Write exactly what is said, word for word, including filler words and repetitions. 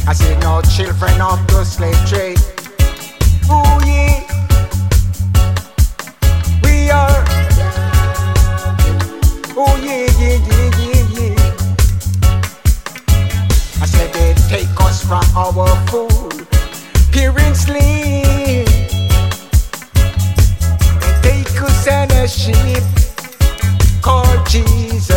I say no children of the slave trade. Ooh yeah, we are. Oh yeah, yeah, yeah, yeah, yeah. I said they take us from our food, peering sleep. They take us on a ship called Jesus.